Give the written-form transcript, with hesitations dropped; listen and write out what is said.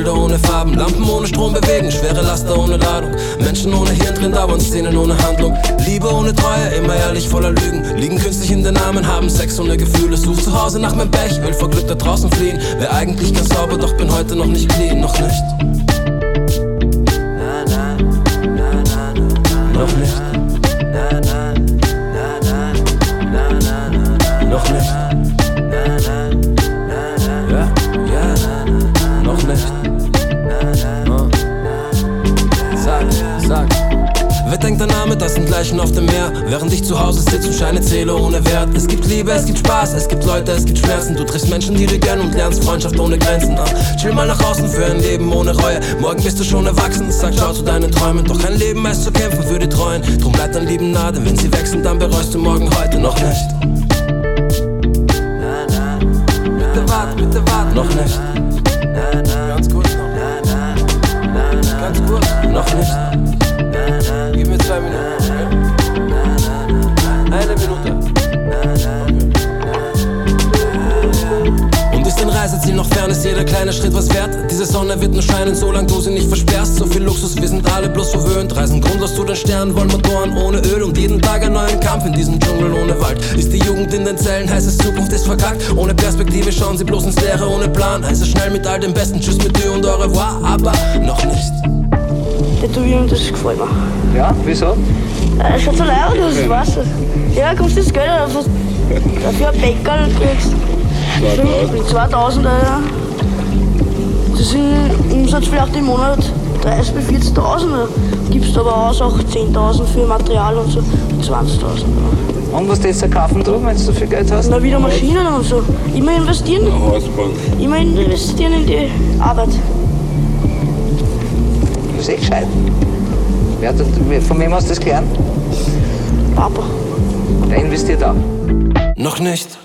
Bilder ohne Farben, Lampen ohne Strom bewegen, schwere Laster ohne Ladung, Menschen ohne Hirn drin, dauernd Szenen ohne Handlung. Liebe ohne Treue, immer ehrlich voller Lügen, liegen künstlich in den Armen, haben Sex ohne Gefühle. Such zu Hause nach meinem Pech, will vor Glück da draußen fliehen. Wär eigentlich ganz sauber, doch bin heute noch nicht clean, noch nicht. Noch nicht. Noch nicht. Ja, noch nicht. Sag. Wer denkt an Arme, das sind Leichen auf dem Meer, während ich zu Hause sitze und Scheine zähle ohne Wert. Es gibt Liebe, es gibt Spaß, es gibt Leute, es gibt Schmerzen. Du triffst Menschen, die dir gönnen und lernst Freundschaft ohne Grenzen. Chill mal nach außen für ein Leben ohne Reue. Morgen bist du schon erwachsen, sag schau zu deinen Träumen. Doch kein Leben heißt zu kämpfen für die Treuen. Drum bleib dein Lieben nah, denn wenn sie wechseln, dann bereust du morgen heute noch nicht. Bitte warte, noch nicht. Ganz kurz noch. Ganz kurz, noch nicht. Gib mir 2 Minuten, okay? 1 Minute. Und ist dein Reiseziel noch fern, ist jeder kleine Schritt was wert? Diese Sonne wird nur scheinen, solange du sie nicht versperrst. So viel Luxus, wir sind alle bloß verwöhnt. Reisen grundlos zu den Sternen, wollen Motoren ohne Öl. Und jeden Tag einen neuen Kampf in diesem Dschungel ohne Wald. Ist die Jugend in den Zellen, heißt es Zukunft ist verkackt. Ohne Perspektive schauen sie bloß ins Leere, ohne Plan. Heißt es schnell mit all dem Besten, tschüss mit dir und au revoir. Aber noch nicht. Tätowieren, das gefällt mir. Ja, wieso? Schaut so leid aus, das weißt du. Ja, kommst du das Geld dafür ein Bäckerl kriegst. 2000 Euro. Das sind Umsatz vielleicht im Monat 30.000 bis 40.000. Gibst aber aus auch 10.000 für Material und so, 20.000. Und was du jetzt kaufen drüben, wenn du so viel Geld hast? Na, wieder Maschinen und so. Immer investieren. Immer investieren in die Arbeit. Das ist echt gescheit. Von wem hast du das gelernt? Papa. Der investiert auch. Noch nicht.